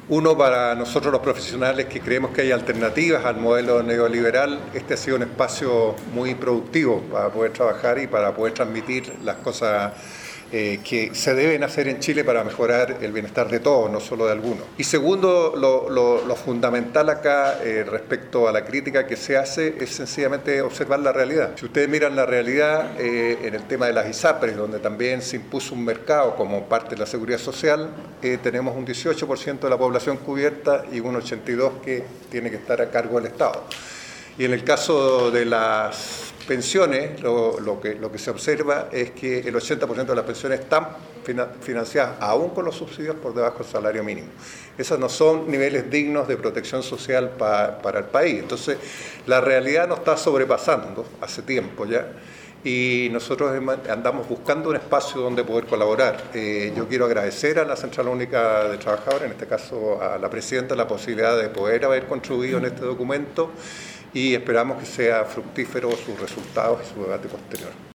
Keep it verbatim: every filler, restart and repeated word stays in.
Uno, para nosotros los profesionales que creemos que hay alternativas al modelo neoliberal, este ha sido un espacio muy productivo para poder trabajar y para poder transmitir las cosas eh, que se deben hacer en Chile para mejorar el bienestar de todos, no solo de algunos. Y segundo, lo, lo, lo fundamental acá eh, respecto a la crítica que se hace es sencillamente observar la realidad. Si ustedes miran la realidad eh, en el tema de las ISAPRES, donde también se impuso un mercado como parte de la seguridad social, eh, tenemos un dieciocho por ciento de la población cubierta y un ochenta y dos por ciento que tiene que estar a cargo del Estado. Y en el caso de las pensiones, lo, lo, que, lo que se observa es que el ochenta por ciento de las pensiones están financiadas aún con los subsidios por debajo del salario mínimo. Esos no son niveles dignos de protección social pa, para el país. Entonces, la realidad nos está sobrepasando hace tiempo ya. Y nosotros andamos buscando un espacio donde poder colaborar. Eh, yo quiero agradecer a la Central Única de Trabajadores, en este caso a la presidenta, la posibilidad de poder haber contribuido en este documento y esperamos que sea fructífero sus resultados y su debate posterior.